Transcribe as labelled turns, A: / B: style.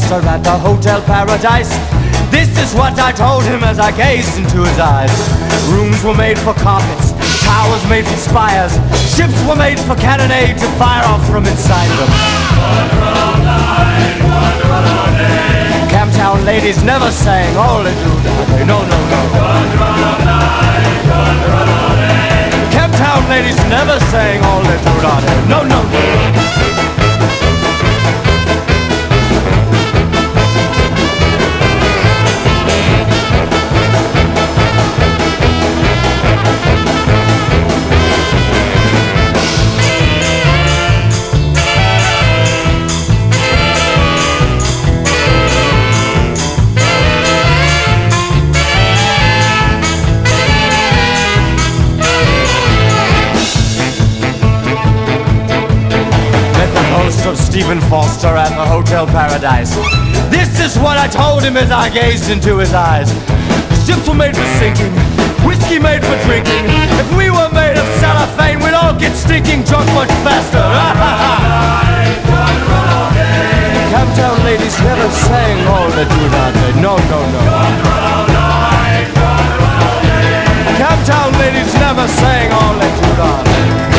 A: Foster at the Hotel Paradise. This is what I told him as I gazed into his eyes. Rooms were made for carpets, towers made for spires, ships were made for cannonade to fire off from inside them. Camptown ladies never sang all they do. No, no, no. Camptown ladies never sang all they do. No, no, no. Of Stephen Foster at the Hotel Paradise. This is what I told him as I gazed into his eyes. Ships were made for sinking, whiskey made for drinking. If we were made of cellophane, we'd all get stinking drunk much faster. Camptown ladies never sang all that do not. No, no, no. Camptown ladies never sang all that do not.